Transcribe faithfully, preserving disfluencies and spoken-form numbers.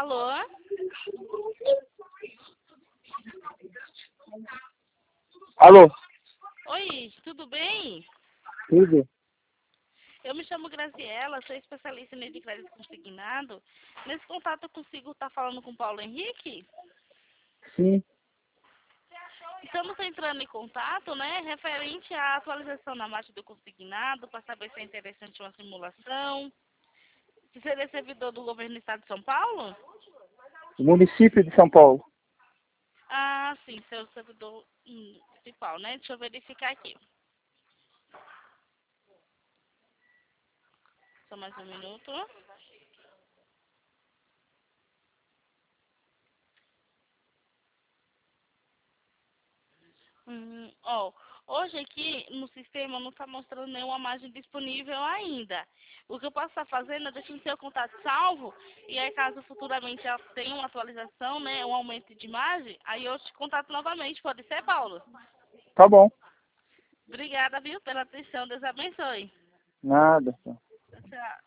Alô? Alô? Oi, tudo bem? Tudo? Eu me chamo Graziela, sou especialista em de crédito consignado. Nesse contato eu consigo estar falando com o Paulo Henrique? Sim. Estamos entrando em contato, né, referente à atualização na marcha do consignado, para saber se é interessante uma simulação. Se seria servidor do governo do estado de São Paulo? Município de São Paulo. Ah, sim, seu servidor hum, municipal, né? Deixa eu verificar aqui. Só mais um minuto. Hum, ó, hoje aqui no sistema não está mostrando nenhuma margem disponível ainda. O que eu posso estar fazendo é deixando seu contato salvo e aí caso futuramente ela tenha uma atualização, né, um aumento de margem, aí eu te contato novamente. Pode ser, Paulo? Tá bom. Obrigada, viu, pela atenção. Deus abençoe. Nada. Tchau.